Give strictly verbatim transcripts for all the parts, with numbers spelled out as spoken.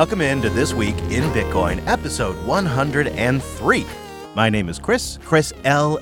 Welcome into This Week in Bitcoin, episode one hundred three. My name is Chris, chris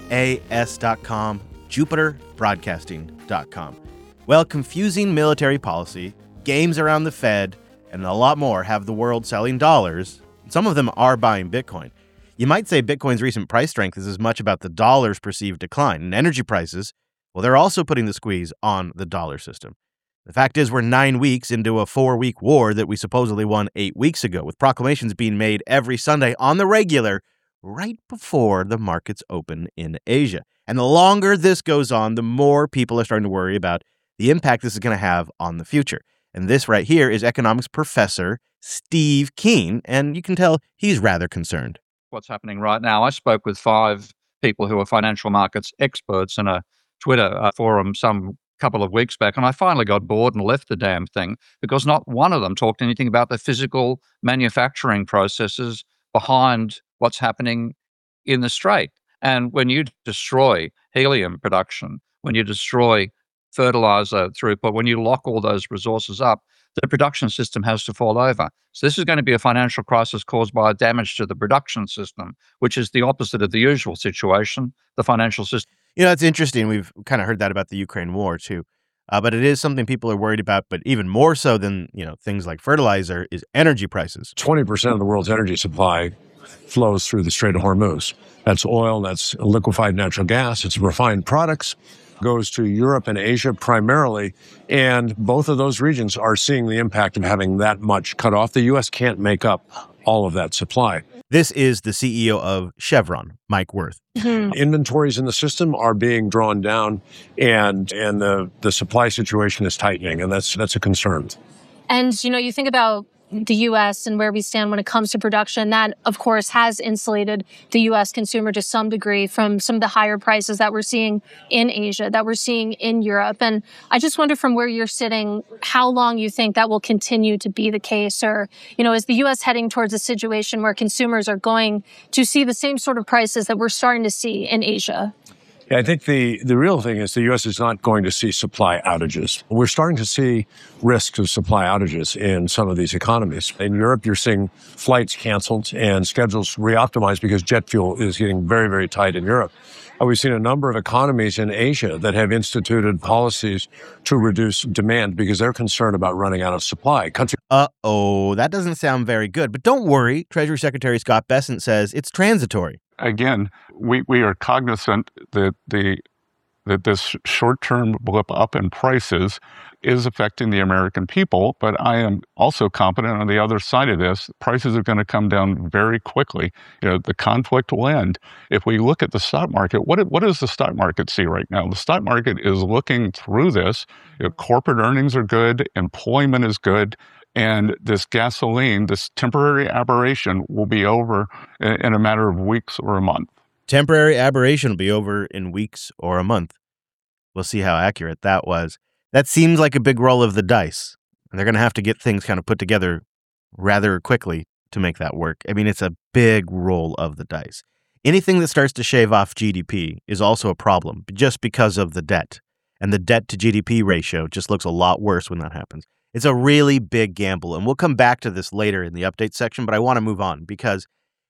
las dot com, jupiter broadcasting dot com. Well, confusing military policy, games around the Fed, and a lot more have the world selling dollars. Some of them are buying Bitcoin. You might say Bitcoin's recent price strength is as much about the dollar's perceived decline. And energy prices, well, they're also putting the squeeze on the dollar system. The fact is, we're nine weeks into a four-week war that we supposedly won eight weeks ago, with proclamations being made every Sunday on the regular right before the markets open in Asia. And the longer this goes on, the more people are starting to worry about the impact this is going to have on the future. And this right here is economics professor Steve Keen, and you can tell he's rather concerned. What's happening right now? I spoke with five people who are financial markets experts in a Twitter uh, forum some couple of weeks back, and I finally got bored and left the damn thing because not one of them talked anything about the physical manufacturing processes behind what's happening in the Strait. And when you destroy helium production, when you destroy fertilizer throughput, when you lock all those resources up, the production system has to fall over. So this is going to be a financial crisis caused by damage to the production system, which is the opposite of the usual situation, the financial system. You know, it's interesting. We've kind of heard that about the Ukraine war, too. Uh, but it is something people are worried about. But even more so than, you know, things like fertilizer is energy prices. twenty percent of the world's energy supply flows through the Strait of Hormuz. That's oil, that's liquefied natural gas, it's refined products, goes to Europe and Asia primarily. And both of those regions are seeing the impact of having that much cut off. The U S can't make up all of that supply. This is the C E O of Chevron, Mike Wirth. Mm-hmm. Inventories in the system are being drawn down, and and the, the supply situation is tightening, and that's that's a concern. And, you know, you think about the U S and where we stand when it comes to production, that, of course, has insulated the U S consumer to some degree from some of the higher prices that we're seeing in Asia, that we're seeing in Europe. And I just wonder from where you're sitting, how long you think that will continue to be the case? Or, you know, is the U S heading towards a situation where consumers are going to see the same sort of prices that we're starting to see in Asia? Yeah, I think the, the real thing is the U S is not going to see supply outages. We're starting to see risks of supply outages in some of these economies. In Europe, you're seeing flights canceled and schedules reoptimized because jet fuel is getting very, very tight in Europe. Uh, we've seen a number of economies in Asia that have instituted policies to reduce demand because they're concerned about running out of supply. Country- Uh-oh, that doesn't sound very good. But don't worry, Treasury Secretary Scott Bessent says it's transitory. Again, we, we are cognizant that the that this short-term blip up in prices is affecting the American people, but I am also confident on the other side of this, prices are going to come down very quickly. You know, the conflict will end. If we look at the stock market, what what does the stock market see right now? The stock market is looking through this. You know, corporate earnings are good, employment is good, and this gasoline, this temporary aberration, will be over in, in a matter of weeks or a month. Temporary aberration will be over in weeks or a month. We'll see how accurate that was. That seems like a big roll of the dice, and they're going to have to get things kind of put together rather quickly to make that work. I mean, it's a big roll of the dice. Anything that starts to shave off G D P is also a problem just because of the debt, and the debt to G D P ratio just looks a lot worse when that happens. It's a really big gamble, and we'll come back to this later in the update section, but I want to move on because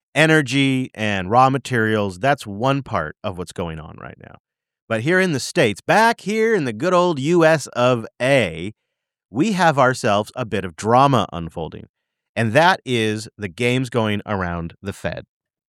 energy and raw materials, that's one part of what's going on right now. But here in the States, back here in the good old U S of A, we have ourselves a bit of drama unfolding, and that is the games going around the Fed.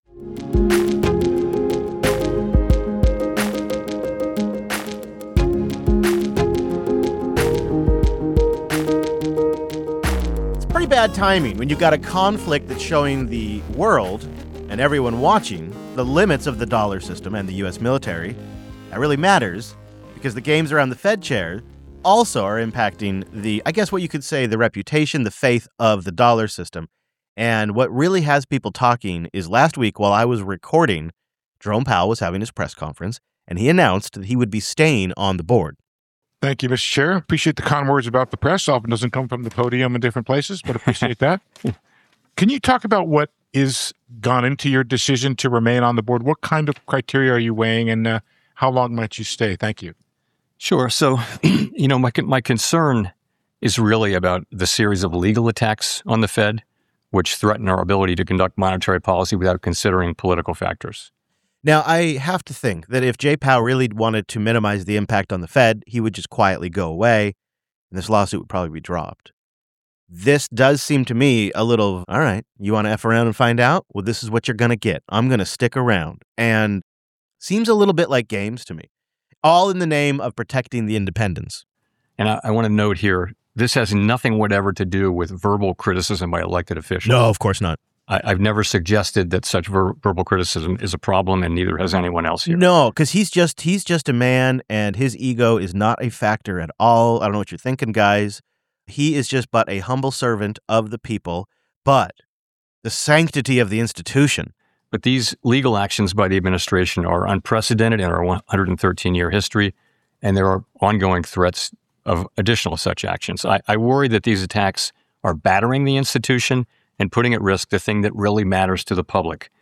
Pretty bad timing when you've got a conflict that's showing the world and everyone watching the limits of the dollar system and the U S military. That really matters because the games around the Fed chair also are impacting the, I guess what you could say, the reputation, the faith of the dollar system. And what really has people talking is last week while I was recording, Jerome Powell was having his press conference and he announced that he would be staying on the board. Thank you, Mister Chair. Appreciate the kind words about the press. Often doesn't come from the podium in different places, but appreciate that. Can you talk about what is gone into your decision to remain on the board? What kind of criteria are you weighing, and uh, how long might you stay? Thank you. Sure. So, you know, my my concern is really about the series of legal attacks on the Fed which threaten our ability to conduct monetary policy without considering political factors. Now, I have to think that if Jay Powell really wanted to minimize the impact on the Fed, he would just quietly go away, and this lawsuit would probably be dropped. This does seem to me a little, all right, you want to F around and find out? Well, this is what you're going to get. I'm going to stick around. And seems a little bit like games to me, all in the name of protecting the independents. And I, I want to note here, this has nothing whatever to do with verbal criticism by elected officials. No, of course not. I, I've never suggested that such ver- verbal criticism is a problem, and neither has anyone else here. No, because he's just he's just a man, and his ego is not a factor at all. I don't know what you're thinking, guys. He is just but a humble servant of the people, but the sanctity of the institution. But these legal actions by the administration are unprecedented in our one hundred thirteen-year history, and there are ongoing threats of additional such actions. I, I worry that these attacks are battering the institution and putting at risk the thing that really matters to the public.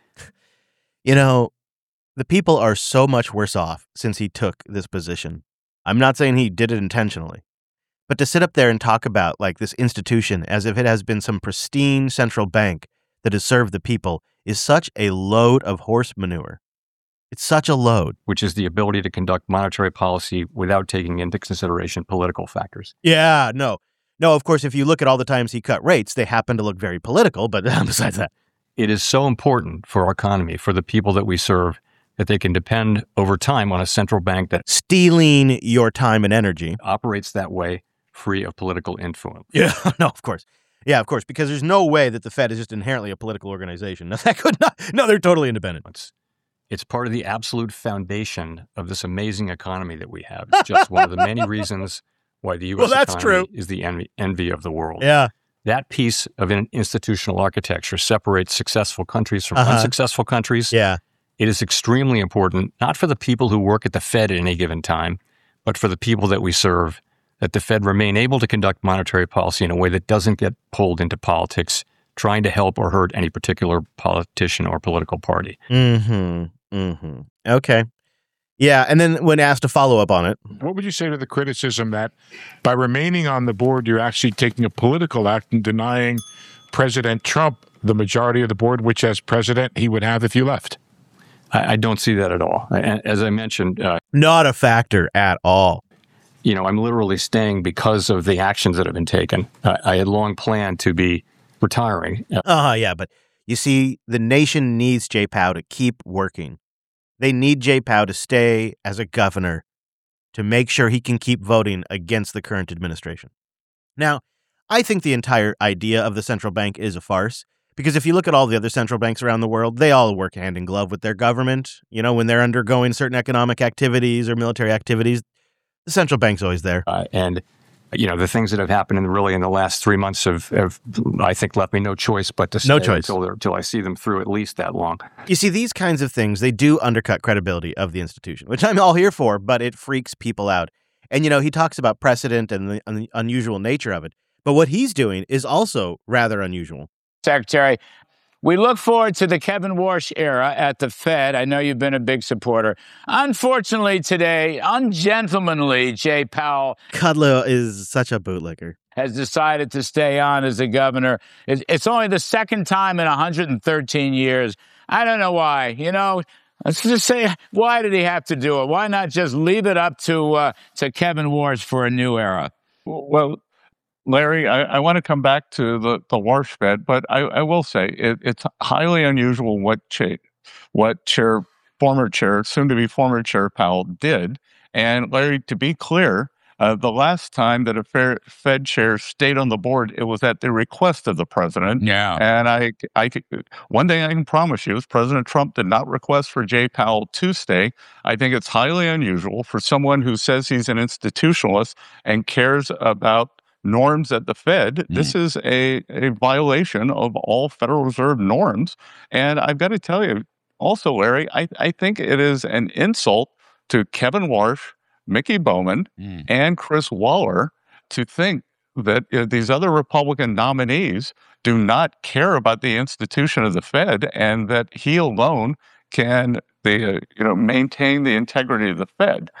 You know, the people are so much worse off since he took this position. I'm not saying he did it intentionally, but to sit up there and talk about like this institution as if it has been some pristine central bank that has served the people is such a load of horse manure. It's such a load. Which is the ability to conduct monetary policy without taking into consideration political factors. Yeah, no. No, of course, if you look at all the times he cut rates, they happen to look very political, but besides that. It is so important for our economy, for the people that we serve, that they can depend over time on a central bank that stealing your time and energy operates that way, free of political influence. Yeah, no, of course. Yeah, of course, because there's no way that the Fed is just inherently a political organization. No, that could not. No, they're totally independent. It's, it's part of the absolute foundation of this amazing economy that we have. It's just one of the many reasons why the U S well, that's economy true. is the envy, envy of the world. Yeah. That piece of an institutional architecture separates successful countries from Uh-huh. unsuccessful countries. Yeah. It is extremely important, not for the people who work at the Fed at any given time, but for the people that we serve, that the Fed remain able to conduct monetary policy in a way that doesn't get pulled into politics, trying to help or hurt any particular politician or political party. Mm-hmm. Mm-hmm. Okay. Yeah, and then when asked to follow up on it. What would you say to the criticism that by remaining on the board, you're actually taking a political act and denying President Trump the majority of the board, which as president he would have if you left? I, I don't see that at all. I, as I mentioned, uh, not a factor at all. You know, I'm literally staying because of the actions that have been taken. Uh, I had long planned to be retiring. Uh-huh, yeah, but you see, the nation needs Jay Powell to keep working. They need Jay Powell to stay as a governor to make sure he can keep voting against the current administration. Now, I think the entire idea of the central bank is a farce, because if you look at all the other central banks around the world, they all work hand in glove with their government. You know, when they're undergoing certain economic activities or military activities, the central bank's always there. Uh, and, you know, the things that have happened in really in the last three months have, have I think, left me no choice but to stay no choice. until, until I see them through at least that long. You see, these kinds of things, they do undercut credibility of the institution, which I'm all here for, but it freaks people out. And, you know, he talks about precedent and the, and the unusual nature of it. But what he's doing is also rather unusual. Secretary, we look forward to the Kevin Warsh era at the Fed. I know you've been a big supporter. Unfortunately today, ungentlemanly Jay Powell Kudlow is such a bootlicker. Has decided to stay on as the governor. It's only the second time in one hundred thirteen years. I don't know why. You know, let's just say, why did he have to do it? Why not just leave it up to uh, to Kevin Warsh for a new era? Well, Larry, I, I want to come back to the, the Warsh Fed, but I, I will say it, it's highly unusual what cha- what Chair, former Chair, soon to be former Chair Powell did. And Larry, to be clear, uh, the last time that a fair Fed chair stayed on the board, it was at the request of the president. Yeah. And I, I, one thing I can promise you is President Trump did not request for Jay Powell to stay. I think it's highly unusual for someone who says he's an institutionalist and cares about norms at the Fed. Mm. This is a, a violation of all Federal Reserve norms. And I've got to tell you also, Larry, I, I think it is an insult to Kevin Warsh, Mickey Bowman, mm. and Chris Waller to think that uh, these other Republican nominees do not care about the institution of the Fed and that he alone can they, uh, you know, maintain the integrity of the Fed.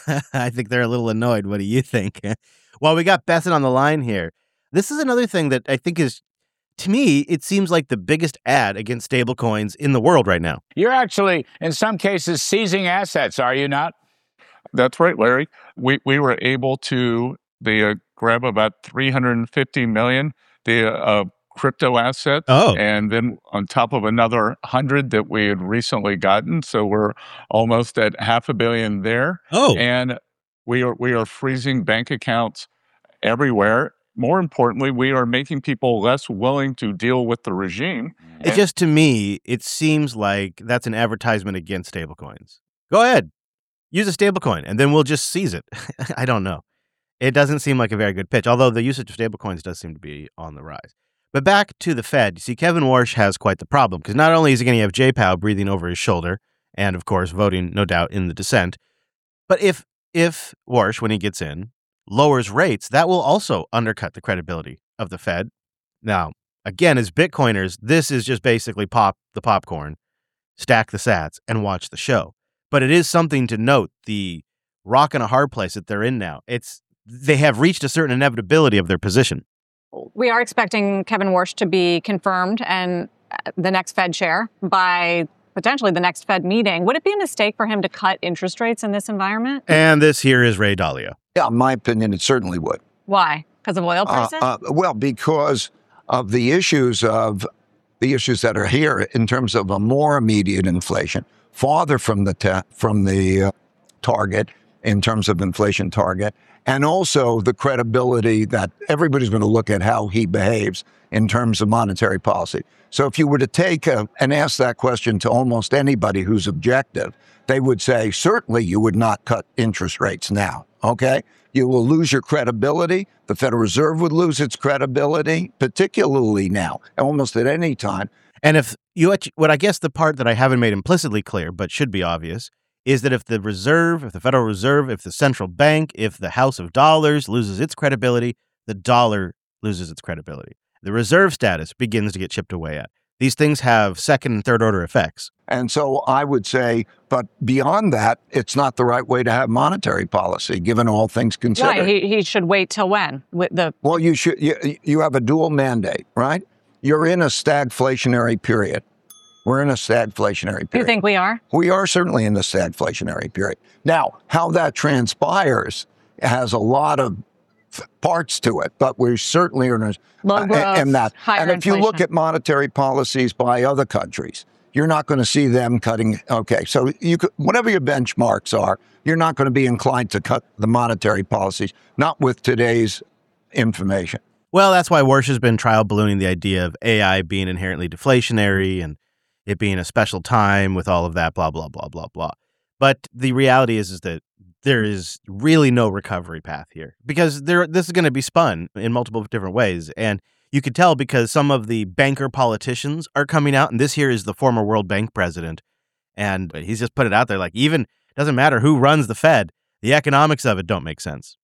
I think they're a little annoyed. What do you think? Well, we got Bethan on the line here. This is another thing that I think is to me, it seems like the biggest ad against stablecoins in the world right now. You're actually, in some cases, seizing assets, are you not? That's right, Larry. We we were able to they uh, grab about three hundred fifty million the uh, crypto assets, Oh. and then on top of another hundred that we had recently gotten. So we're almost at half a billion there. Oh. And we are we are freezing bank accounts everywhere. More importantly, we are making people less willing to deal with the regime. It just, to me, it seems like that's an advertisement against stablecoins. Go ahead, use a stablecoin, and then we'll just seize it. I don't know. It doesn't seem like a very good pitch, although the usage of stablecoins does seem to be on the rise. But back to the Fed, you see, Kevin Warsh has quite the problem, because not only is he going to have J-Pow breathing over his shoulder, and of course voting, no doubt, in the dissent, but if if Warsh, when he gets in, lowers rates, that will also undercut the credibility of the Fed. Now, again, as Bitcoiners, this is just basically pop the popcorn, stack the sats, and watch the show. But it is something to note, the rock and a hard place that they're in now. It's they have reached a certain inevitability of their position. We are expecting Kevin Warsh to be confirmed and the next Fed chair by potentially the next Fed meeting. Would it be a mistake for him to cut interest rates in this environment? And this here is Ray Dalio. Yeah, in my opinion, it certainly would. Why? Because of oil prices? Uh, uh, well, because of the issues of the issues that are here in terms of a more immediate inflation, farther from the ta- from the uh, target in terms of inflation target, and also the credibility that everybody's going to look at how he behaves in terms of monetary policy. So if you were to take a, and ask that question to almost anybody who's objective, they would say, certainly you would not cut interest rates now, okay? You will lose your credibility. The Federal Reserve would lose its credibility, particularly now, almost at any time. And if you, what I guess the part that I haven't made implicitly clear, but should be obvious, is that if the Reserve, if the Federal Reserve, if the central bank, if the House of Dollars loses its credibility, the dollar loses its credibility. The reserve status begins to get chipped away at. These things have second and third order effects. And so I would say, but beyond that, it's not the right way to have monetary policy, given all things considered. Why? He, he should wait till when? With the Well, you should. You, you have a dual mandate, right? You're in a stagflationary period. We're in a stagflationary period. You think we are? We are certainly in the stagflationary period. Now, how that transpires has a lot of parts to it, but we certainly are in, a, Low growth, in that. higher And if you look inflation. at monetary policies by other countries, you're not going to see them cutting. Okay, so you could, whatever your benchmarks are, you're not going to be inclined to cut the monetary policies, not with today's information. Well, that's why Warsh has been trial ballooning the idea of A I being inherently deflationary and it being a special time with all of that, blah, blah, blah, blah, blah. But the reality is, is that there is really no recovery path here because there, this is going to be spun in multiple different ways. And you could tell because some of the banker politicians are coming out, and this here is the former World Bank president. And he's just put it out there like, even doesn't matter who runs the Fed, the economics of it don't make sense.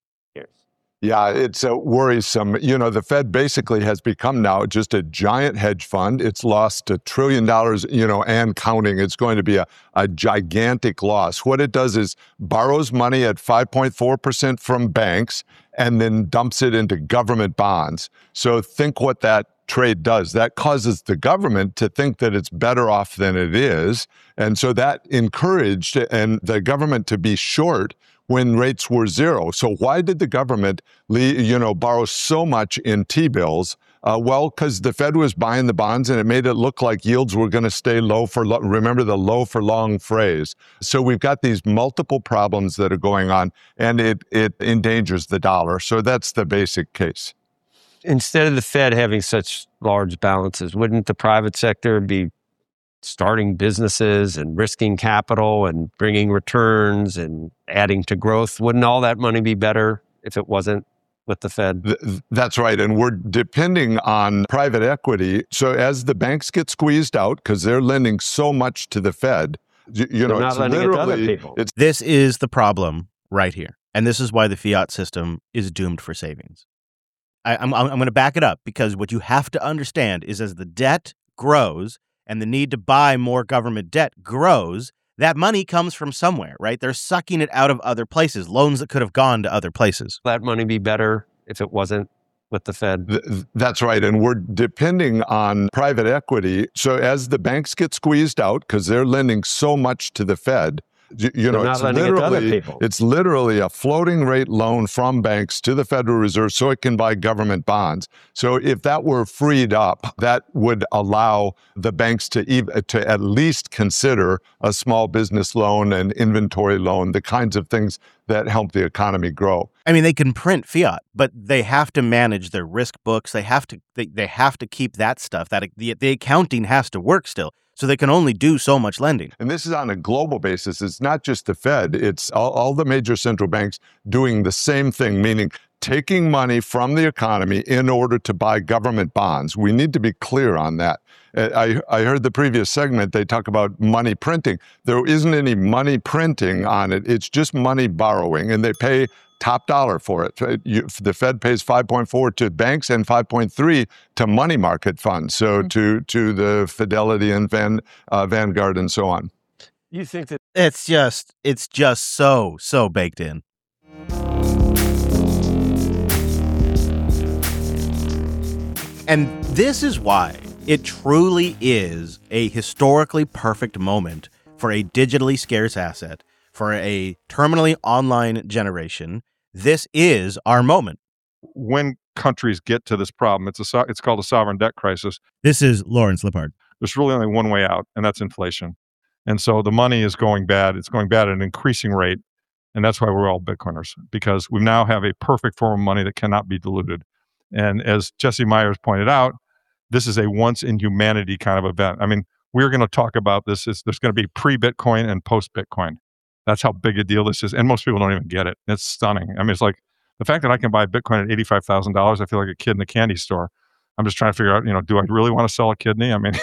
Yeah, it's uh, worrisome. You know, the Fed basically has become now just a giant hedge fund. It's lost a trillion dollars, you know, and counting. It's going to be a, a gigantic loss. What it does is borrows money at five point four percent from banks and then dumps it into government bonds. So think what that trade does. That causes the government to think that it's better off than it is. And so that encouraged and the government to be short when rates were zero. So why did the government, you know, borrow so much in T-bills? Uh, well, because the Fed was buying the bonds and it made it look like yields were going to stay low for, lo- remember the low for long phrase. So we've got these multiple problems that are going on and it, it endangers the dollar. So that's the basic case. Instead of the Fed having such large balances, wouldn't the private sector be starting businesses and risking capital and bringing returns and adding to growth? Wouldn't all that money be better if it wasn't with the Fed? Th- that's right. And we're depending on private equity. So as the banks get squeezed out, because they're lending so much to the Fed, you, you know, They're not it's lending it to other literally, people. it's This is the problem right here. And this is why the fiat system is doomed for savings. I, I'm, I'm going to back it up because what you have to understand is as the debt grows and the need to buy more government debt grows, that money comes from somewhere, right? They're sucking it out of other places, loans that could have gone to other places. That money be better if it wasn't with the Fed. Th- That's right. And we're depending on private equity. So as the banks get squeezed out, because they're lending so much to the Fed, you, you know, They're not it's lending it to other literally, people. it's literally a floating rate loan from banks to the Federal Reserve so it can buy government bonds. So if that were freed up, that would allow the banks to ev- to at least consider a small business loan and inventory loan, the kinds of things that help the economy grow. I mean, they can print fiat, but they have to manage their risk books. They have to they, they have to keep that stuff. That the, the accounting has to work still. So they can only do so much lending. And this is on a global basis. It's not just the Fed. It's all, all the major central banks doing the same thing, meaning taking money from the economy in order to buy government bonds. We need to be clear on that. I, I heard the previous segment, they talk about money printing. There isn't any money printing on it. It's just money borrowing, and they pay top dollar for it. You, the Fed pays five point four to banks and five point three to money market funds, so mm-hmm. to to the Fidelity and Van, uh, Vanguard and so on. You think that it's just it's just so so baked in. And this is why it truly is a historically perfect moment for a digitally scarce asset, for a terminally online generation. This is our moment. When countries get to this problem, it's a so- it's called a sovereign debt crisis. This is Lawrence Lippard. There's really only one way out, and that's inflation. And so the money is going bad. It's going bad at an increasing rate, and that's why we're all Bitcoiners, because we now have a perfect form of money that cannot be diluted. And as Jesse Myers pointed out, this is a once in humanity kind of event. I mean, we're going to talk about this. It's, there's going to be pre-Bitcoin and post-Bitcoin. That's how big a deal this is. And most people don't even get it. It's stunning. I mean, it's like the fact that I can buy Bitcoin at eighty-five thousand dollars, I feel like a kid in a candy store. I'm just trying to figure out, you know, do I really want to sell a kidney? I mean,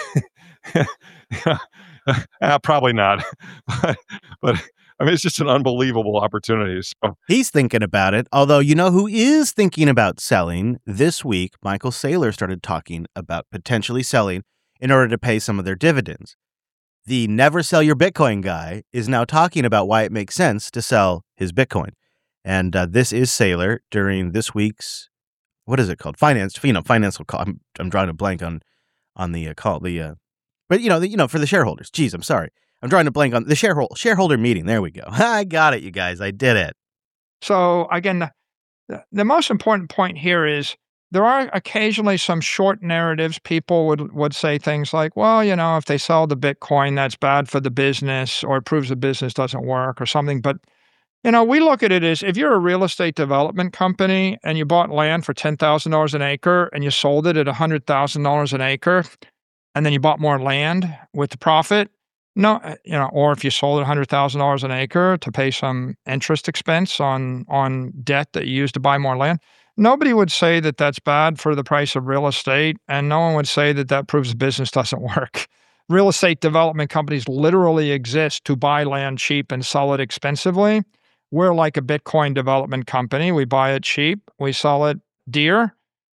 uh, probably not. but, but I mean, it's just an unbelievable opportunity. So. He's thinking about it. Although, you know who is thinking about selling? This week, Michael Saylor started talking about potentially selling in order to pay some of their dividends. The never sell your Bitcoin guy is now talking about why it makes sense to sell his Bitcoin. And uh, this is Saylor during this week's, what is it called? Finance, you know, financial call. I'm, I'm drawing a blank on, on the uh, call, the, uh, but you know, the, you know, for the shareholders. Geez, I'm sorry. I'm drawing a blank on the shareholder shareholder meeting. There we go. I got it, you guys. I did it. So again, the, the most important point here is there are occasionally some short narratives. People would, would say things like, well, you know, if they sell the Bitcoin, that's bad for the business, or it proves the business doesn't work or something. But, you know, we look at it as if you're a real estate development company and you bought land for ten thousand dollars an acre and you sold it at one hundred thousand dollars an acre, and then you bought more land with the profit. No, you know, or if you sold it one hundred thousand dollars an acre to pay some interest expense on, on debt that you used to buy more land, nobody would say that that's bad for the price of real estate, and no one would say that that proves the business doesn't work. Real estate development companies literally exist to buy land cheap and sell it expensively. We're like a Bitcoin development company. We buy it cheap, we sell it dear.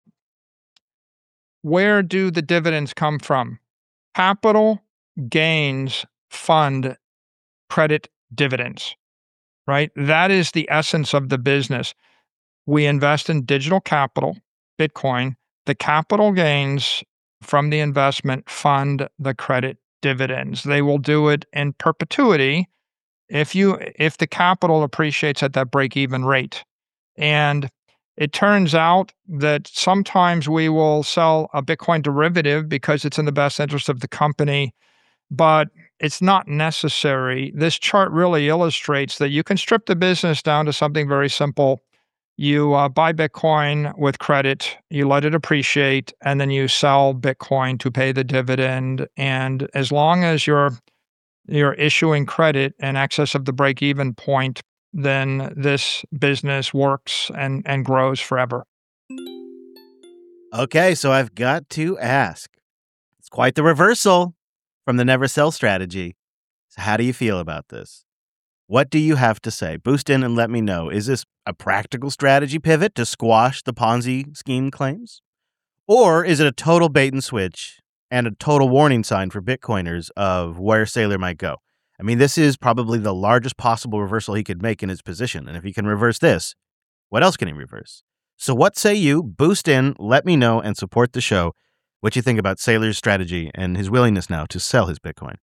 Where do the dividends come from? Capital gains fund credit dividends, right? That is the essence of the business. We invest in digital capital, Bitcoin. The capital gains from the investment fund the credit dividends. They will do it in perpetuity if you if the capital appreciates at that break-even rate. And it turns out that sometimes we will sell a Bitcoin derivative because it's in the best interest of the company, but it's not necessary. This chart really illustrates that you can strip the business down to something very simple. You uh, buy Bitcoin with credit, you let it appreciate, and then you sell Bitcoin to pay the dividend. And as long as you're you're issuing credit in excess of the break-even point, then this business works and, and grows forever. Okay, so I've got to ask. It's quite the reversal from the never sell strategy. So how do you feel about this? What do you have to say? Boost in and let me know. Is this a practical strategy pivot to squash the Ponzi scheme claims? Or is it a total bait and switch and a total warning sign for Bitcoiners of where Saylor might go? I mean, this is probably the largest possible reversal he could make in his position. And if he can reverse this, what else can he reverse? So what say you? Boost in, let me know, and support the show. What you think about Saylor's strategy and his willingness now to sell his Bitcoin.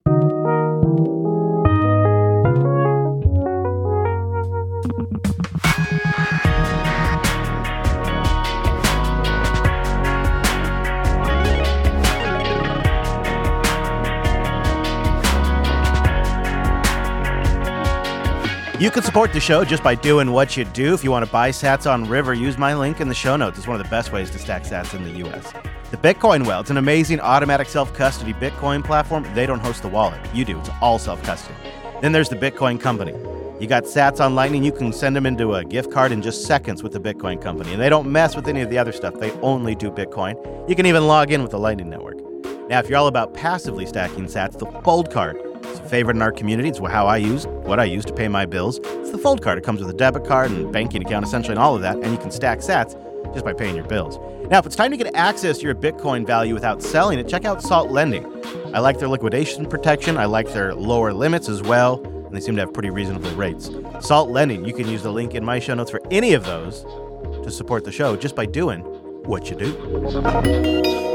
You can support the show just by doing what you do. If you want to buy sats on River, use my link in the show notes. It's one of the best ways to stack sats in the U S. The Bitcoin Well, it's an amazing automatic self-custody Bitcoin platform. They don't host the wallet. You do. It's all self-custody. Then there's the Bitcoin Company. You got sats on Lightning. You can send them into a gift card in just seconds with the Bitcoin Company. And they don't mess with any of the other stuff. They only do Bitcoin. You can even log in with the Lightning Network. Now, if you're all about passively stacking sats, the Fold Card. It's a favorite in our community. It's how I use, what I use to pay my bills. It's the Fold Card. It comes with a debit card and banking account, essentially, and all of that. And you can stack sats just by paying your bills. Now, if it's time to get access to your Bitcoin value without selling it, check out Salt Lending. I like their liquidation protection. I like their lower limits as well. And they seem to have pretty reasonable rates. Salt Lending, you can use the link in my show notes for any of those to support the show just by doing what you do.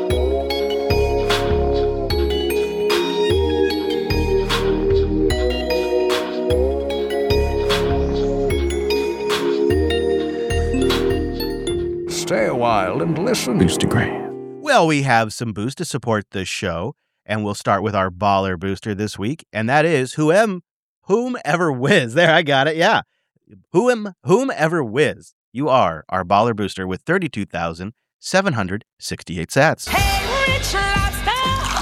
Stay a while and listen. Boostagram. Well, we have some boost to support the show, and we'll start with our baller booster this week, and that is whom, whomever whiz. There, I got it. Yeah, whom, whomever whiz. You are our baller booster with thirty-two thousand seven hundred sixty-eight sats. Hey, Rich Lobster!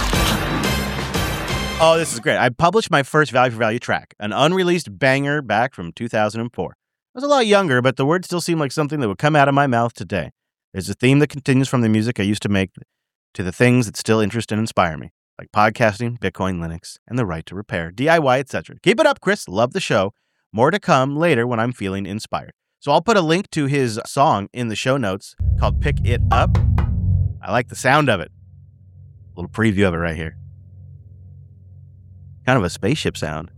Oh, this is great. I published my first value for value track, an unreleased banger back from two thousand four. I was a lot younger, but the words still seem like something that would come out of my mouth today. There's a theme that continues from the music I used to make to the things that still interest and inspire me, like podcasting, Bitcoin, Linux, and the right to repair, D I Y, et cetera. Keep it up, Chris. Love the show. More to come later when I'm feeling inspired. So I'll put a link to his song in the show notes called Pick It Up. I like the sound of it. A little preview of it right here. Kind of a spaceship sound.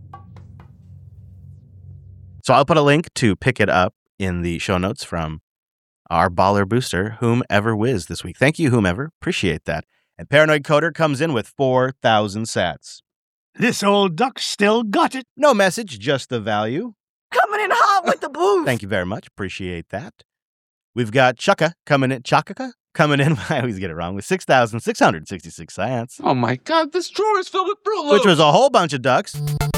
So I'll put a link to Pick It Up in the show notes from our baller booster, whomever whiz this week. Thank you, whomever. Appreciate that. And Paranoid Coder comes in with four thousand sats. This old duck still got it. No message, just the value. Coming in hot with the boost. Thank you very much. Appreciate that. We've got Chaka coming in. Chaka coming in. I always get it wrong. With six thousand six hundred sixty-six sats. Oh my God, this drawer is filled with Fruit Loops. Which was a whole bunch of ducks.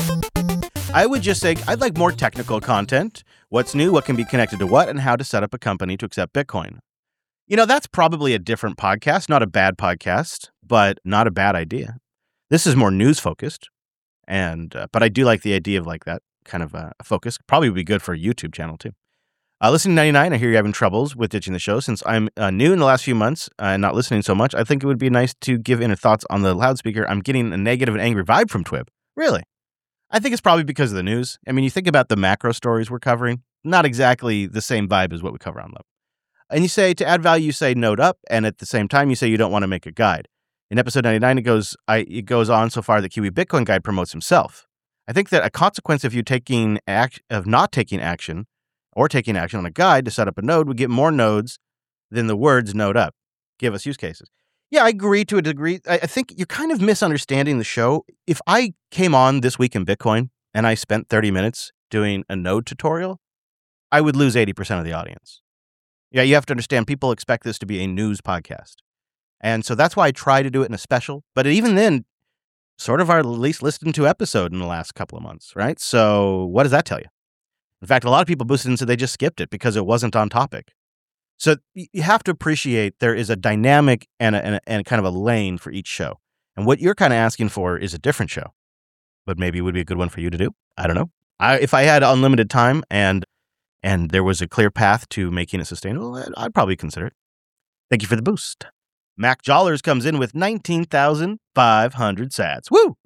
I would just say I'd like more technical content. What's new, what can be connected to what, and how to set up a company to accept Bitcoin. You know, that's probably a different podcast, not a bad podcast, but not a bad idea. This is more news focused, and uh, but I do like the idea of like that kind of uh, focus. Probably would be good for a YouTube channel too. Uh, listening to ninety-nine, I hear you're having troubles with ditching the show. Since I'm uh, new in the last few months uh, and not listening so much, I think it would be nice to give inner thoughts on the loudspeaker. I'm getting a negative and angry vibe from Twib. Really? I think it's probably because of the news. I mean, you think about the macro stories we're covering, not exactly the same vibe as what we cover on Love. And you say to add value, you say note up, and at the same time, you say you don't want to make a guide. In episode ninety-nine, it goes I, it goes on so far that Kiwi Bitcoin Guide promotes himself. I think that a consequence of you taking act of not taking action or taking action on a guide to set up a node would get more nodes than the words node up. Give us use cases. Yeah, I agree to a degree. I think you're kind of misunderstanding the show. If I came on This Week in Bitcoin and I spent thirty minutes doing a node tutorial, I would lose eighty percent of the audience. Yeah, you have to understand people expect this to be a news podcast. And so that's why I try to do it in a special. But even then, sort of our least listened to episode in the last couple of months, right? So what does that tell you? In fact, a lot of people boosted and said they just skipped it because it wasn't on topic. So you have to appreciate there is a dynamic and a, and, a, and kind of a lane for each show. And what you're kind of asking for is a different show, but maybe it would be a good one for you to do. I don't know. I, if I had unlimited time and and there was a clear path to making it sustainable, I'd, I'd probably consider it. Thank you for the boost. Mac Jollers comes in with nineteen thousand five hundred sats. Woo!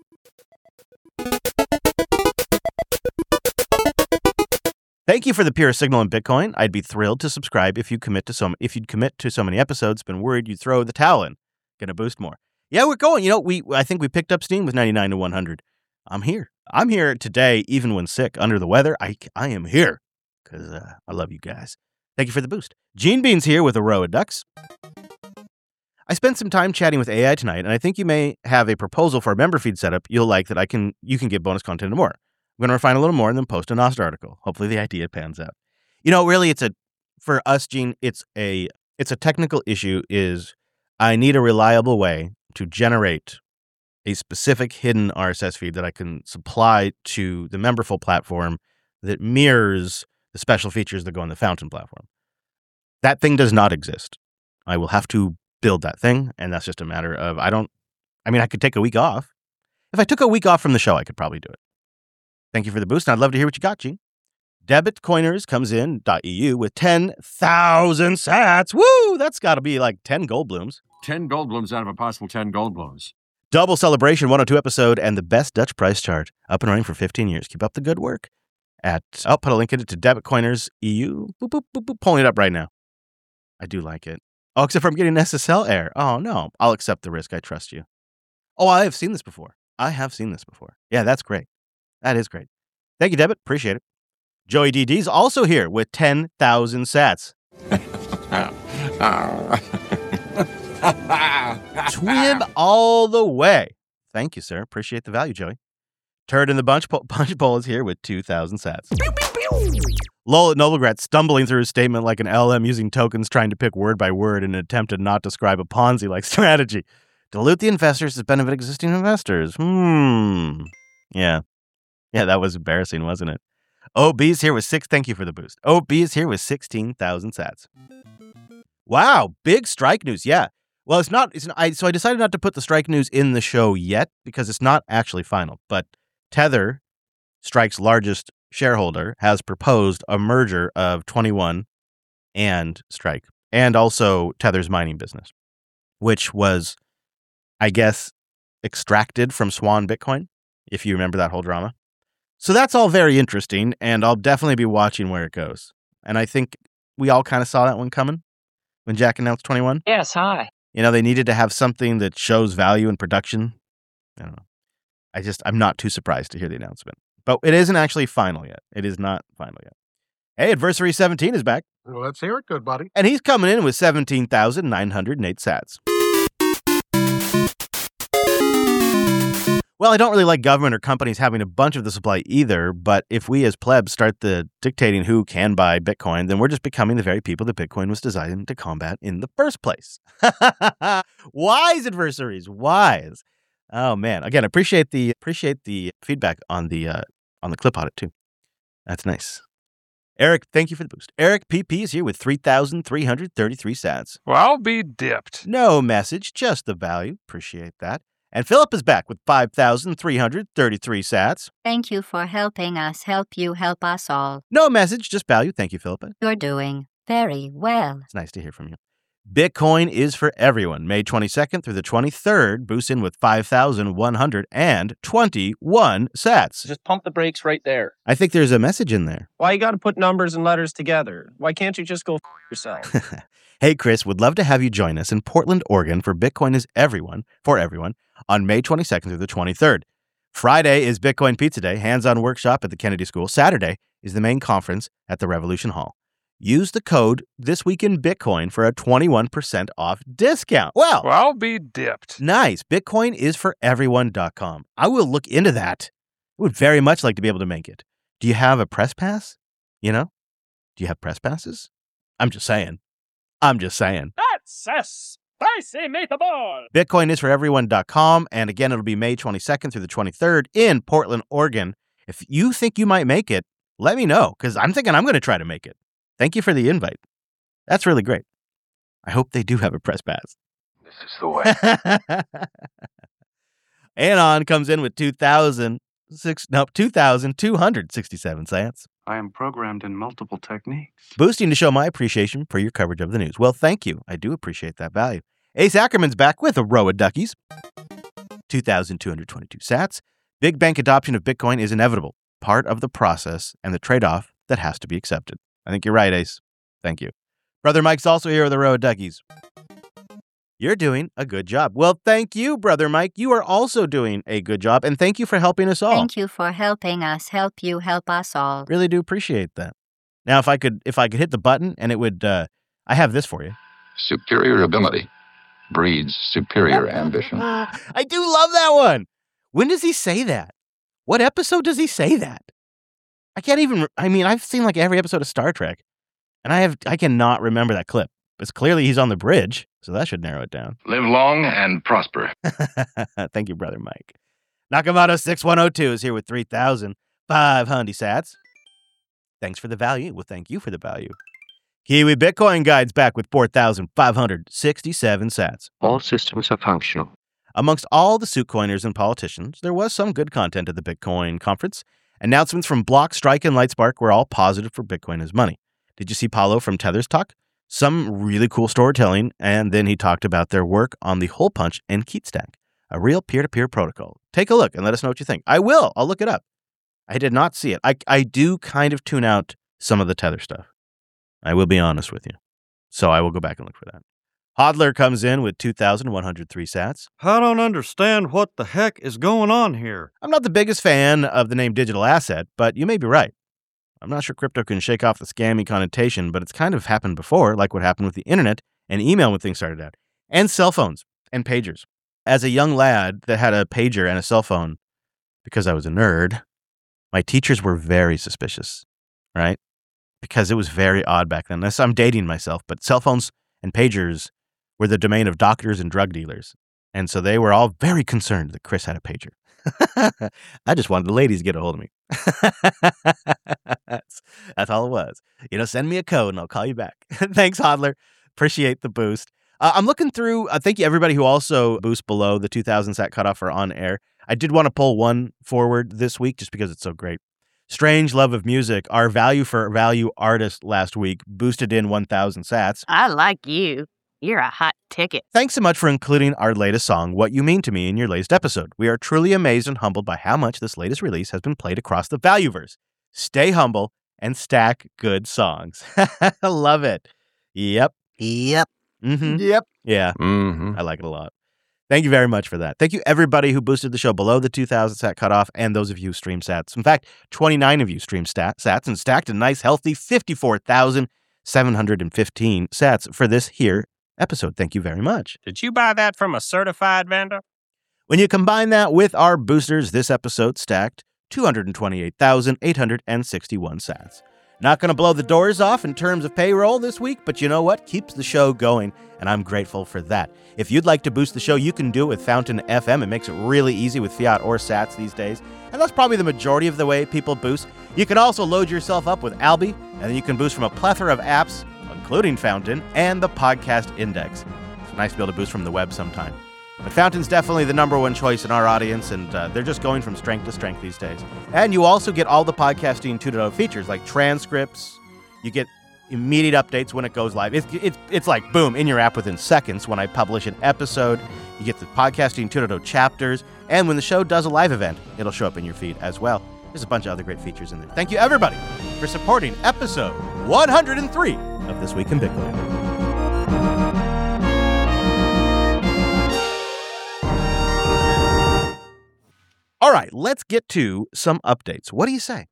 Thank you for the pure signal in Bitcoin. I'd be thrilled to subscribe if you commit to so if you'd commit to so many episodes. Been worried you'd throw the towel in. Gonna boost more. Yeah, we're going. You know, we I think we picked up steam with ninety-nine to one hundred. I'm here. I'm here today, even when sick, under the weather. I I am here because uh, I love you guys. Thank you for the boost. Gene Beans here with a row of ducks. I spent some time chatting with A I tonight, and I think you may have a proposal for a member feed setup you'll like that I can you can give bonus content and more. I'm going to refine a little more and then post a N O S article. Hopefully the idea pans out. You know, really, it's a for us, Gene. It's a it's a technical issue. Is I need a reliable way to generate a specific hidden R S S feed that I can supply to the Memberful platform that mirrors the special features that go on the Fountain platform. That thing does not exist. I will have to build that thing, and that's just a matter of I don't. I mean, I could take a week off. If I took a week off from the show, I could probably do it. Thank you for the boost, and I'd love to hear what you got, Gene. Debit Coiners comes in .eu with ten thousand sats. Woo! That's got to be like ten gold blooms. ten gold blooms out of a possible ten gold blooms. Double Celebration one oh two episode and the best Dutch price chart. Up and running for fifteen years. Keep up the good work. At I'll put a link in it to Debit Coiners E U. Boop, boop, boop, boop. Pulling it up right now. I do like it. Oh, except for I'm getting S S L error. Oh, no. I'll accept the risk. I trust you. Oh, I have seen this before. I have seen this before. Yeah, that's great. That is great. Thank you, Debit. Appreciate it. Joey D D's also here with ten thousand sats. Twib all the way. Thank you, sir. Appreciate the value, Joey. Turd in the Bunch Punch Bowl is here with two thousand sats. Lol at Novelgrat stumbling through his statement like an L M using tokens trying to pick word by word in an attempt to not describe a Ponzi-like strategy. Dilute the investors to benefit existing investors. Hmm. Yeah. Yeah, that was embarrassing, wasn't it? O B is here with six. Thank you for the boost. O B is here with sixteen thousand sats. Wow, big strike news. Yeah. Well, it's not. It's not, I, so I decided not to put the strike news in the show yet because it's not actually final. But Tether, Strike's largest shareholder, has proposed a merger of twenty-one and Strike, and also Tether's mining business, which was, I guess, extracted from Swan Bitcoin, if you remember that whole drama. So that's all very interesting, and I'll definitely be watching where it goes. And I think we all kind of saw that one coming when Jack announced twenty-one. Yes, hi. You know, they needed to have something that shows value in production. I don't know. I just, I'm not too surprised to hear the announcement. But it isn't actually final yet. It is not final yet. Hey, Adversary seventeen is back. Well, let's hear it, good buddy. And he's coming in with seventeen thousand nine hundred eight sats. Well, I don't really like government or companies having a bunch of the supply either, but if we as plebs start the dictating who can buy Bitcoin, then we're just becoming the very people that Bitcoin was designed to combat in the first place. Wise adversaries, wise. Oh man, again, appreciate the appreciate the feedback on the uh, on the clip audit too. That's nice. Eric, thank you for the boost. Eric P P is here with three thousand three hundred thirty-three sats. Well, I'll be dipped. No message, just the value. Appreciate that. And Philip is back with five thousand three hundred thirty-three sats. Thank you for helping us help you help us all. No message, just value. Thank you, Philippa. You're doing very well. It's nice to hear from you. Bitcoin is for everyone. May twenty-second through the twenty-third. Boost in with five thousand one hundred twenty-one sats. Just pump the brakes right there. I think there's a message in there. Why you got to put numbers and letters together? Why can't you just go f- yourself? Hey, Chris, would love to have you join us in Portland, Oregon for Bitcoin is Everyone, for everyone, on May twenty-second through the twenty-third. Friday is Bitcoin Pizza Day, hands-on workshop at the Kennedy School. Saturday is the main conference at the Revolution Hall. Use the code This Week in Bitcoin for a twenty-one percent off discount. Well, well I'll be dipped. Nice. Bitcoin is for everyone dot com. I will look into that. I would very much like to be able to make it. Do you have a press pass? You know? Do you have press passes? I'm just saying. I'm just saying. That's a spicy meatball. Bitcoin is for everyone dot com. And again, it'll be May twenty-second through the twenty-third in Portland, Oregon. If you think you might make it, let me know, because I'm thinking I'm going to try to make it. Thank you for the invite. That's really great. I hope they do have a press pass. This is the way. Anon comes in with two thousand six, no, two thousand two hundred sixty-seven sats. I am programmed in multiple techniques. Boosting to show my appreciation for your coverage of the news. Well, thank you. I do appreciate that value. Ace Ackerman's back with a row of duckies. two thousand two hundred twenty-two sats. Big bank adoption of Bitcoin is inevitable, part of the process and the trade-off that has to be accepted. I think you're right, Ace. Thank you. Brother Mike's also here with a row of duckies. You're doing a good job. Well, thank you, Brother Mike. You are also doing a good job, and thank you for helping us all. Thank you for helping us help you help us all. Really do appreciate that. Now, if I could, if I could hit the button and it would, uh, I have this for you. Superior ability breeds superior ambition. I do love that one. When does he say that? What episode does he say that? I can't even, I mean, I've seen like every episode of Star Trek, and I have, I cannot remember that clip. It's clearly he's on the bridge, so that should narrow it down. Live long and prosper. Thank you, Brother Mike. Nakamoto six one oh two is here with three thousand five hundred sats. Thanks for the value. Well, thank you for the value. Kiwi Bitcoin Guide's back with four thousand five hundred sixty-seven sats. All systems are functional. Amongst all the suitcoiners and politicians, there was some good content at the Bitcoin conference. Announcements from Block, Strike, and Lightspark were all positive for Bitcoin as money. Did you see Paulo from Tether's talk? Some really cool storytelling, and then he talked about their work on the Hole Punch and KeatStack, a real peer-to-peer protocol. Take a look and let us know what you think. I will. I'll look it up. I did not see it. I, I do kind of tune out some of the Tether stuff. I will be honest with you. So I will go back and look for that. Hodler comes in with two thousand one hundred three sats. I don't understand what the heck is going on here. I'm not the biggest fan of the name digital asset, but you may be right. I'm not sure crypto can shake off the scammy connotation, but it's kind of happened before, like what happened with the internet and email when things started out, and cell phones and pagers. As a young lad that had a pager and a cell phone, because I was a nerd, my teachers were very suspicious, right? Because it was very odd back then. I'm dating myself, but cell phones and pagers were the domain of doctors and drug dealers. And so they were all very concerned that Chris had a pager. I just wanted the ladies to get a hold of me. that's, that's all it was. You know, send me a code and I'll call you back. Thanks, Hodler. Appreciate the boost. Uh, I'm looking through, uh, thank you everybody who also boost below the two thousand sat cutoff for on air. I did want to pull one forward this week just because it's so great. Strange Love of Music, our value for value artist last week, boosted in one thousand sats. I like you. You're a hot ticket. Thanks so much for including our latest song, What You Mean to Me, in your latest episode. We are truly amazed and humbled by how much this latest release has been played across the Valueverse. Stay humble and stack good songs. I love it. Yep. Yep. Mm-hmm. Yep. Yeah. Mm-hmm. I like it a lot. Thank you very much for that. Thank you, everybody who boosted the show below the two thousand sat cutoff and those of you who stream sats. In fact, twenty-nine of you streamed stat, sats and stacked a nice, healthy fifty-four thousand seven hundred fifteen sats for this here episode. Thank you very much. Did you buy that from a certified vendor? When you combine that with our boosters, this episode stacked two hundred twenty-eight thousand eight hundred sixty-one sats. Not going to blow the doors off in terms of payroll this week, but you know what? Keeps the show going, and I'm grateful for that. If you'd like to boost the show, you can do it with Fountain F M. It makes it really easy with fiat or sats these days, and that's probably the majority of the way people boost. You can also load yourself up with Alby, and then you can boost from a plethora of apps, including Fountain and the Podcast Index. It's nice to be able to boost from the web sometime. But Fountain's definitely the number one choice in our audience, and uh, they're just going from strength to strength these days. And you also get all the Podcasting two point oh features, like transcripts. You get immediate updates when it goes live. It's, it's, it's like, boom, in your app within seconds when I publish an episode. You get the Podcasting two point oh chapters, and when the show does a live event, it'll show up in your feed as well. There's a bunch of other great features in there. Thank you, everybody, for supporting episode one hundred three of This Week in Bitcoin. All right, let's get to some updates. What do you say?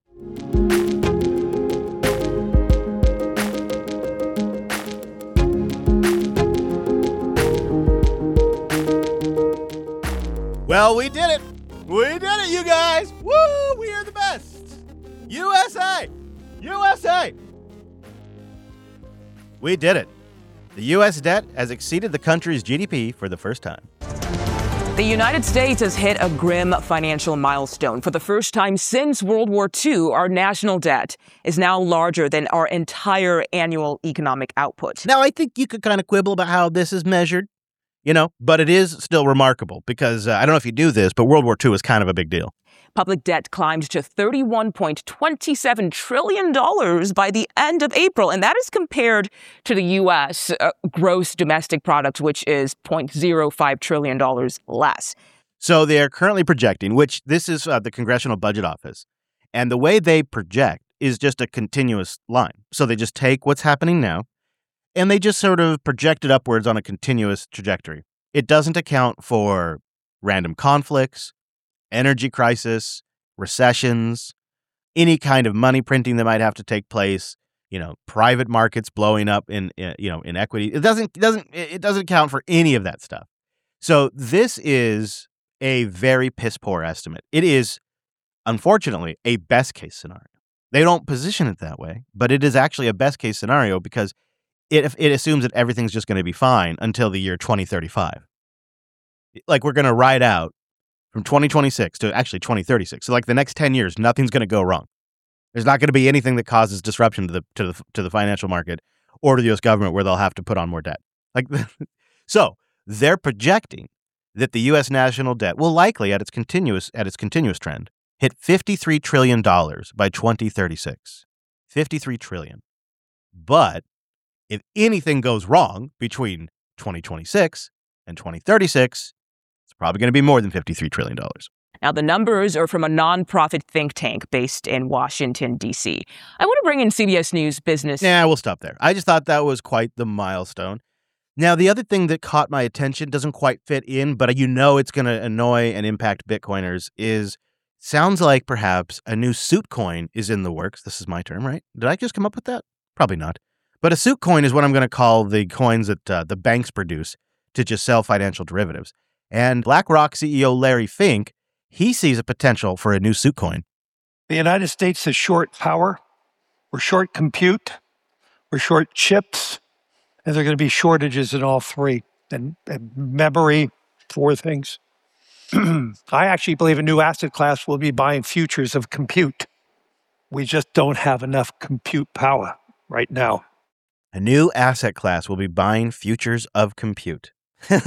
Well, we did it. We did it, you guys. Woo, we are the best. U S A. U S A. We did it. The U S debt has exceeded the country's G D P for the first time. The United States has hit a grim financial milestone. For the first time since World War Two, our national debt is now larger than our entire annual economic output. Now, I think you could kind of quibble about how this is measured, you know, but it is still remarkable because uh, I don't know if you do this, but World War Two is kind of a big deal. Public debt climbed to thirty-one point two seven trillion dollars by the end of April, and that is compared to the U S uh, gross domestic product, which is zero point zero five trillion dollars less. So they are currently projecting, which this is uh, the Congressional Budget Office, and the way they project is just a continuous line. So they just take what's happening now, and they just sort of project it upwards on a continuous trajectory. It doesn't account for random conflicts, energy crisis, recessions, any kind of money printing that might have to take place, you know, private markets blowing up in, in you know, in equity. It doesn't it doesn't it doesn't account for any of that stuff. So this is a very piss poor estimate. It is, unfortunately, a best case scenario. They don't position it that way, but it is actually a best case scenario because it it assumes that everything's just going to be fine until the year twenty thirty-five. Like we're going to ride out from twenty twenty-six to actually twenty thirty-six. So like the next ten years, nothing's going to go wrong. There's not going to be anything that causes disruption to the to the to the financial market or to the U S government where they'll have to put on more debt. Like so, they're projecting that the U S national debt will likely at its continuous at its continuous trend hit fifty-three trillion dollars by twenty thirty-six. fifty-three trillion dollars. But if anything goes wrong between twenty twenty-six and twenty thirty-six, it's probably going to be more than fifty-three trillion dollars. Now, the numbers are from a nonprofit think tank based in Washington, D C. I want to bring in C B S News business. Yeah, we'll stop there. I just thought that was quite the milestone. Now, the other thing that caught my attention doesn't quite fit in, but you know it's going to annoy and impact Bitcoiners is sounds like perhaps a new suit coin is in the works. This is my term, right? Did I just come up with that? Probably not. But a suit coin is what I'm going to call the coins that uh, the banks produce to just sell financial derivatives. And BlackRock C E O Larry Fink, he sees a potential for a new suit coin. The United States is short power. We're short compute. We're short chips. And there are going to be shortages in all three. And, and memory, four things. I actually believe a new asset class will be buying futures of compute. We just don't have enough compute power right now. A new asset class will be buying futures of compute. Ooh,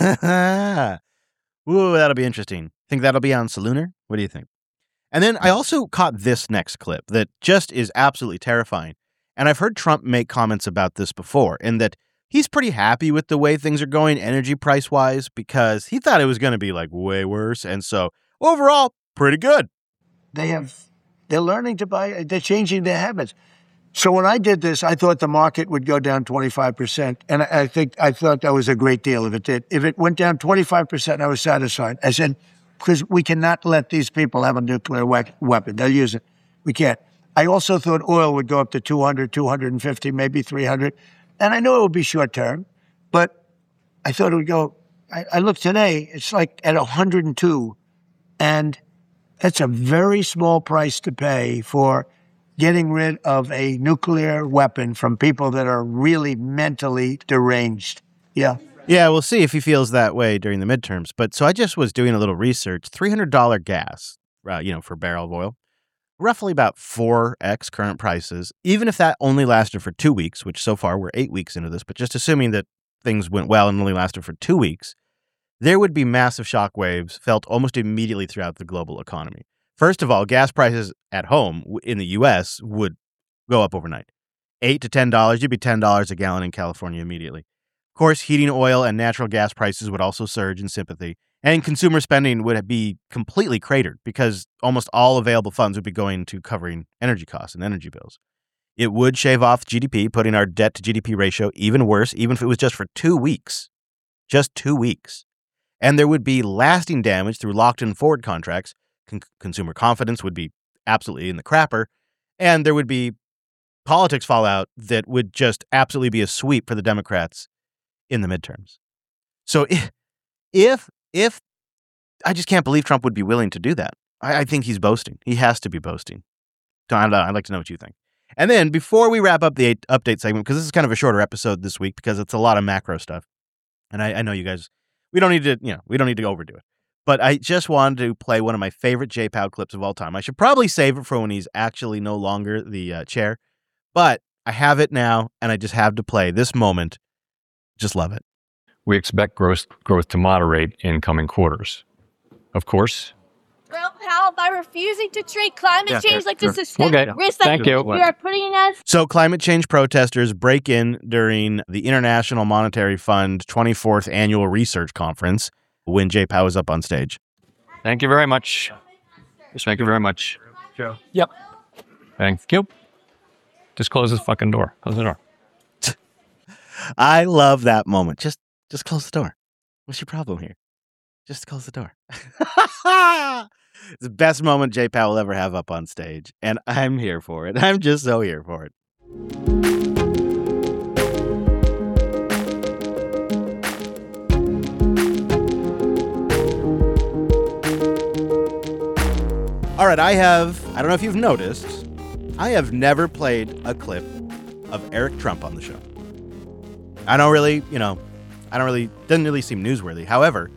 that'll be interesting. Think that'll be on Solunar? What do you think? And then I also caught this next clip that just is absolutely terrifying. And I've heard Trump make comments about this before, and that he's pretty happy with the way things are going energy price-wise because he thought it was going to be like way worse. And so overall, pretty good. They have, they're learning to buy, they're changing their habits. So when I did this, I thought the market would go down twenty-five percent. And I think, I thought that was a great deal if it did. If it went down twenty-five percent, I was satisfied. I said, because we cannot let these people have a nuclear we- weapon. They'll use it. We can't. I also thought oil would go up to two hundred, two hundred fifty, maybe three hundred. And I know it would be short term, but I thought it would go, I, I looked today, it's like at one hundred two. And that's a very small price to pay for getting rid of a nuclear weapon from people that are really mentally deranged. Yeah. Yeah, we'll see if he feels that way during the midterms. But so I just was doing a little research. three hundred dollars gas, uh, you know, for a barrel of oil, roughly about four x current prices. Even if that only lasted for two weeks, which so far we're eight weeks into this, but just assuming that things went well and only lasted for two weeks, there would be massive shockwaves felt almost immediately throughout the global economy. First of all, gas prices at home in the U S would go up overnight. eight to ten dollars, you'd be ten dollars a gallon in California immediately. Of course, heating oil and natural gas prices would also surge in sympathy, and consumer spending would be completely cratered because almost all available funds would be going to covering energy costs and energy bills. It would shave off G D P, putting our debt to G D P ratio even worse, even if it was just for two weeks. Just two weeks. And there would be lasting damage through locked-in forward contracts. Con- consumer confidence would be absolutely in the crapper, and there would be politics fallout that would just absolutely be a sweep for the Democrats in the midterms. So if, if, if I just can't believe Trump would be willing to do that. I, I think he's boasting. He has to be boasting. I don't know. I'd like to know what you think. And then before we wrap up the eight update segment, because this is kind of a shorter episode this week because it's a lot of macro stuff. And I, I know you guys, we don't need to, you know, we don't need to overdo it. But I just wanted to play one of my favorite J-Pow clips of all time. I should probably save it for when he's actually no longer the uh, chair. But I have it now, and I just have to play this moment. Just love it. We expect growth, growth to moderate in coming quarters. Of course. Well, pal, by refusing to treat climate Yeah, change sure, like sure. a systemic Okay, risk thank that you. we are putting us. So climate change protesters break in during the International Monetary Fund twenty-fourth Annual Research Conference when J-Pow is up on stage. Thank you very much. Just thank you very much. Joe. Yep. Thank you. Just close this fucking door. Close the door. I love that moment. Just just close the door. What's your problem here? Just close the door. It's the best moment J-Pow will ever have up on stage, and I'm here for it. I'm just so here for it. All right, I have, I don't know if you've noticed, I have never played a clip of Eric Trump on the show. I don't really, you know, I don't really, doesn't really seem newsworthy. However,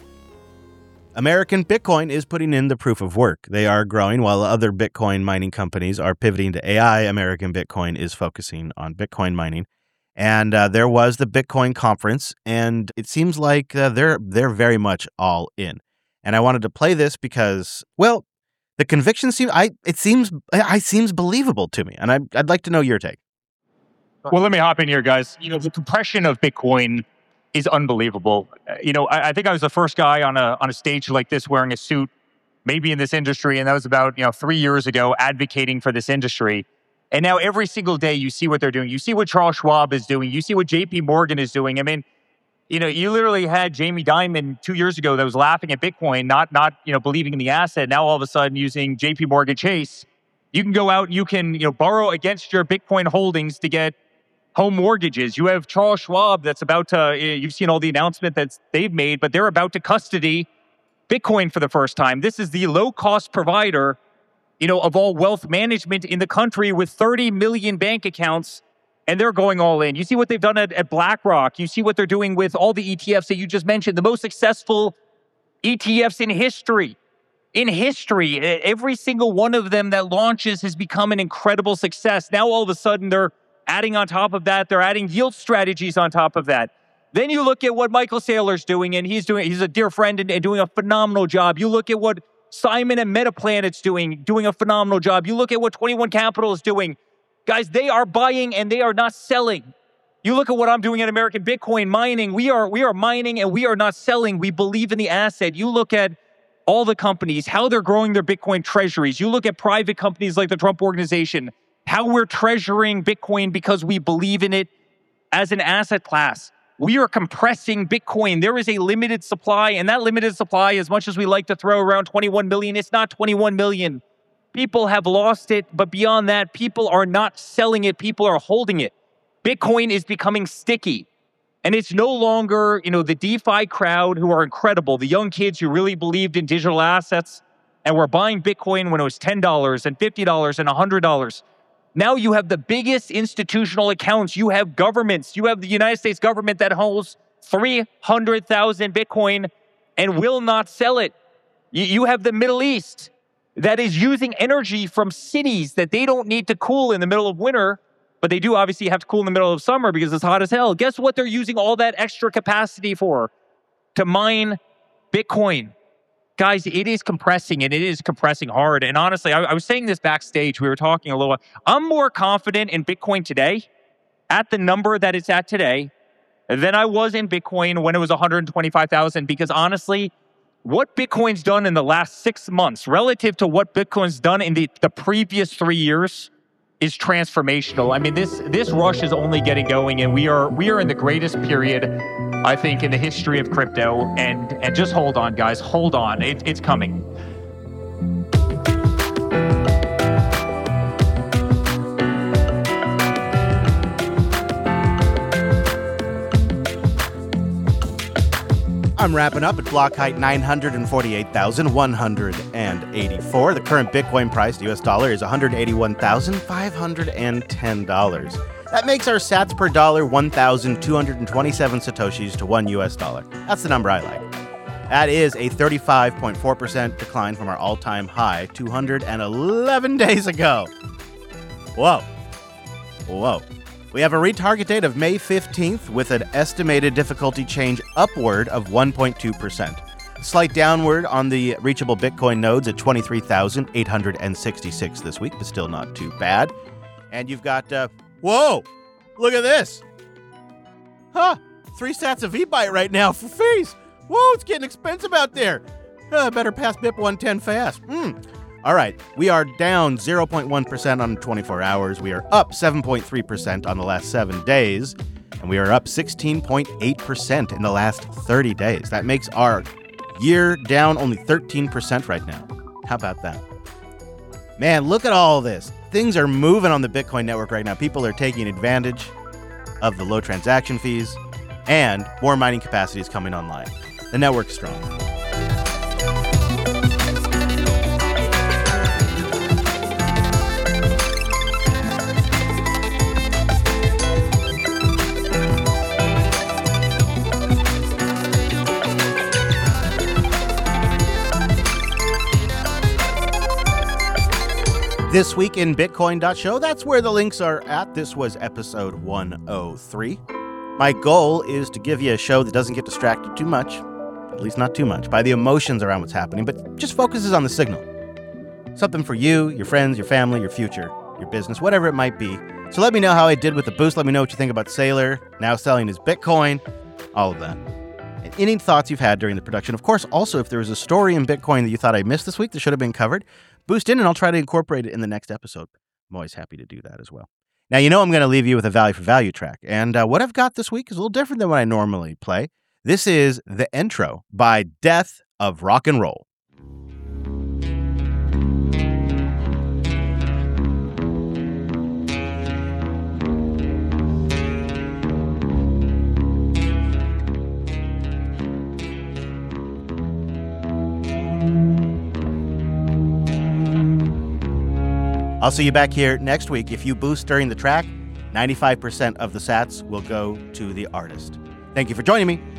American Bitcoin is putting in the proof of work. They are growing while other Bitcoin mining companies are pivoting to A I. American Bitcoin is focusing on Bitcoin mining. And uh, there was the Bitcoin conference, and it seems like uh, they're they're very much all in. And I wanted to play this because, well, the conviction seems I it seems I seems believable to me, and I, I'd like to know your take. Well, let me hop in here, guys. You know, the compression of Bitcoin is unbelievable. Uh, You know, I, I think I was the first guy on a on a stage like this wearing a suit, maybe in this industry, and that was about you know three years ago, advocating for this industry. And now every single day, you see what they're doing. You see what Charles Schwab is doing. You see what J P Morgan is doing. I mean, you know, you literally had Jamie Dimon two years ago that was laughing at Bitcoin, not not you know believing in the asset. Now all of a sudden, using J P Morgan Chase, you can go out, you can you know borrow against your Bitcoin holdings to get home mortgages. You have Charles Schwab that's about to. You've seen all the announcement that they've made, but they're about to custody Bitcoin for the first time. This is the low cost provider, you know, of all wealth management in the country with thirty million bank accounts. And they're going all in. You see what they've done at, at BlackRock. You see what they're doing with all the E T Fs that you just mentioned, the most successful E T Fs in history. In history, every single one of them that launches has become an incredible success. Now, all of a sudden, they're adding on top of that. They're adding yield strategies on top of that. Then you look at what Michael Saylor's doing, and he's doing. He's a dear friend and, and doing a phenomenal job. You look at what Simon and Metaplanet's doing, doing a phenomenal job. You look at what twenty-one Capital is doing. Guys, they are buying and they are not selling. You look at what I'm doing at American Bitcoin mining. We are we are mining and we are not selling. We believe in the asset. You look at all the companies, how they're growing their Bitcoin treasuries. You look at private companies like the Trump Organization, how we're treasuring Bitcoin because we believe in it as an asset class. We are compressing Bitcoin. There is a limited supply, and that limited supply, as much as we like to throw around twenty-one million, it's not twenty-one million. People have lost it, but beyond that, people are not selling it. People are holding it. Bitcoin is becoming sticky. And it's no longer, you know, the DeFi crowd who are incredible, the young kids who really believed in digital assets and were buying Bitcoin when it was ten dollars and fifty dollars and one hundred dollars. Now you have the biggest institutional accounts. You have governments. You have the United States government that holds three hundred thousand Bitcoin and will not sell it. You, you have the Middle East that is using energy from cities that they don't need to cool in the middle of winter, but they do obviously have to cool in the middle of summer because it's hot as hell. Guess what they're using all that extra capacity for? To mine Bitcoin. Guys, it is compressing, and it is compressing hard. And honestly, I, I was saying this backstage. We were talking a little. I'm more confident in Bitcoin today, at the number that it's at today, than I was in Bitcoin when it was one hundred twenty-five thousand. Because honestly, what Bitcoin's done in the last six months relative to what Bitcoin's done in the, the previous three years is transformational. I mean, this this rush is only getting going, and we are we are in the greatest period, I think, in the history of crypto. And and just hold on, guys, hold on. It, it's coming. I'm wrapping up at block height nine hundred forty-eight thousand one hundred eighty-four. The current Bitcoin price to U S dollar is one hundred eighty-one thousand five hundred ten dollars. That makes our sats per dollar one thousand two hundred twenty-seven satoshis to one U S dollar. That's the number I like. That is a thirty-five point four percent decline from our all-time high two hundred eleven days ago. Whoa. Whoa. We have a retarget date of May fifteenth with an estimated difficulty change upward of one point two percent. Slight downward on the reachable Bitcoin nodes at twenty-three thousand eight hundred sixty-six this week, but still not too bad. And you've got, uh, whoa, look at this. Huh, three sats of V-Byte right now for fees. Whoa, it's getting expensive out there. Uh, I better pass B I P one ten fast. Hmm. All right, we are down zero point one percent on twenty-four hours. We are up seven point three percent on the last seven days. And we are up sixteen point eight percent in the last thirty days. That makes our year down only thirteen percent right now. How about that? Man, look at all this. things are moving on the Bitcoin network right now. People are taking advantage of the low transaction fees, and more mining capacity is coming online. The network's strong. This week in Bitcoin.show, that's where the links are at. This was episode one oh three. My goal is to give you a show that doesn't get distracted too much, at least not too much, by the emotions around what's happening, but just focuses on the signal. Something for you, your friends, your family, your future, your business, whatever it might be. So let me know how I did with the boost. Let me know what you think about Saylor now selling his Bitcoin, all of that. And any thoughts you've had during the production. Of course, also, if there was a story in Bitcoin that you thought I missed this week that should have been covered, boost in and I'll try to incorporate it in the next episode. I'm always happy to do that as well. Now, you know I'm going to leave you with a value for value track. And uh, what I've got this week is a little different than what I normally play. This is The Intro by Death of Rock and Roll. I'll see you back here next week. If you boost during the track, ninety-five percent of the sats will go to the artist. Thank you for joining me.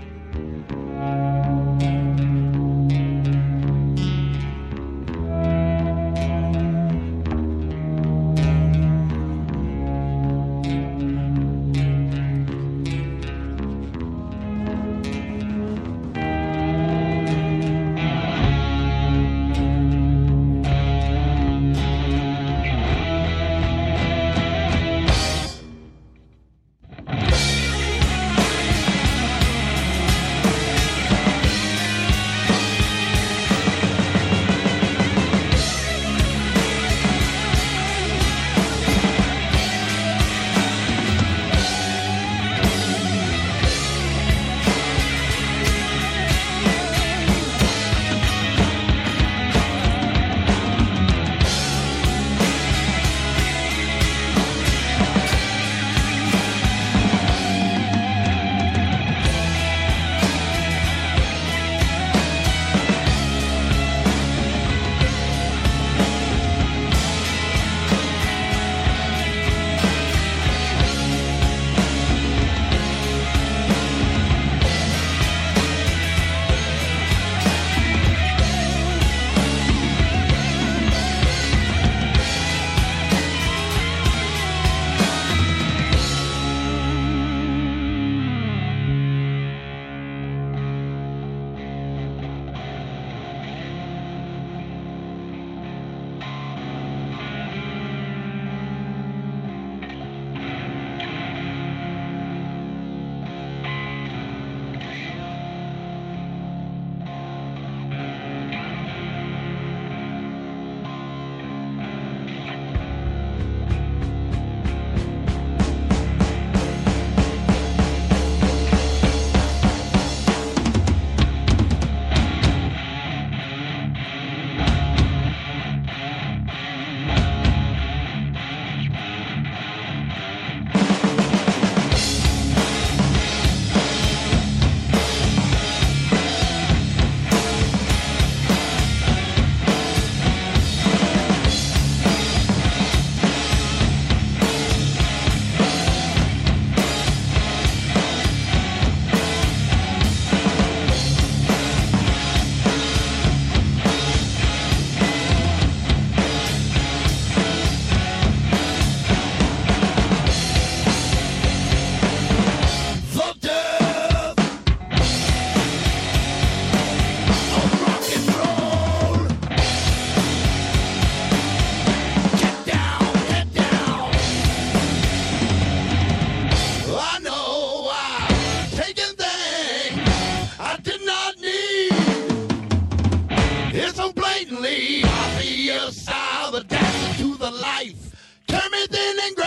Obviously, the dash to the life. Turn me then and